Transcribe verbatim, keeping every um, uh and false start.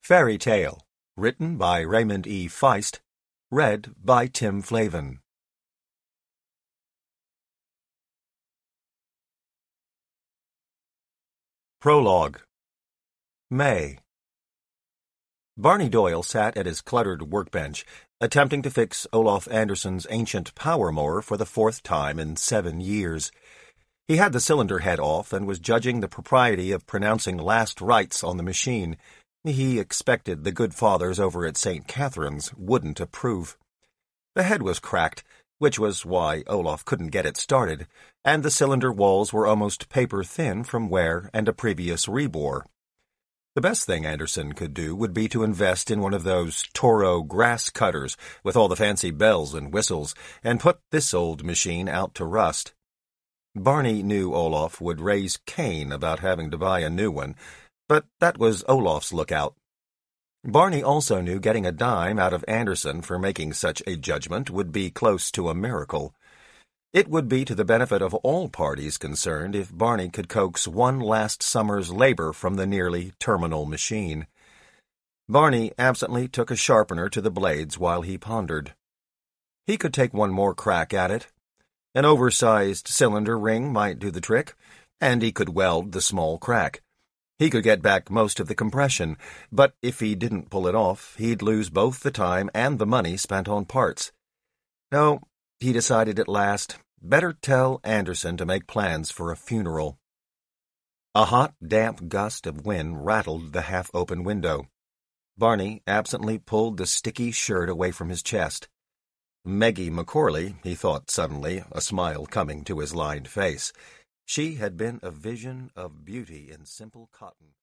Fairy Tale, written by Raymond E. Feist, read by Tim Flavin. Prologue. May. Barney Doyle sat at his cluttered workbench, attempting to fix Olaf Andersson's ancient power mower for the fourth time in seven years. He had the cylinder head off and was judging the propriety of pronouncing last rites on the machine. He expected the good fathers over at Saint Catherine's wouldn't approve. The head was cracked, which was why Olaf couldn't get it started, and the cylinder walls were almost paper-thin from wear and a previous rebore. The best thing Andersson could do would be to invest in one of those Toro grass cutters with all the fancy bells and whistles, and put this old machine out to rust. Barney knew Olaf would raise Cain about having to buy a new one, but that was Olaf's lookout. Barney also knew getting a dime out of Andersson for making such a judgment would be close to a miracle. It would be to the benefit of all parties concerned if Barney could coax one last summer's labor from the nearly terminal machine. Barney absently took a sharpener to the blades while he pondered. He could take one more crack at it. An oversized cylinder ring might do the trick, and he could weld the small crack. He could get back most of the compression, but if he didn't pull it off, he'd lose both the time and the money spent on parts. No, he decided at last, better tell Andersson to make plans for a funeral. A hot, damp gust of wind rattled the half-open window. Barney absently pulled the sticky shirt away from his chest. Meggie McCorley, he thought suddenly, a smile coming to his lined face. She had been a vision of beauty in simple cotton.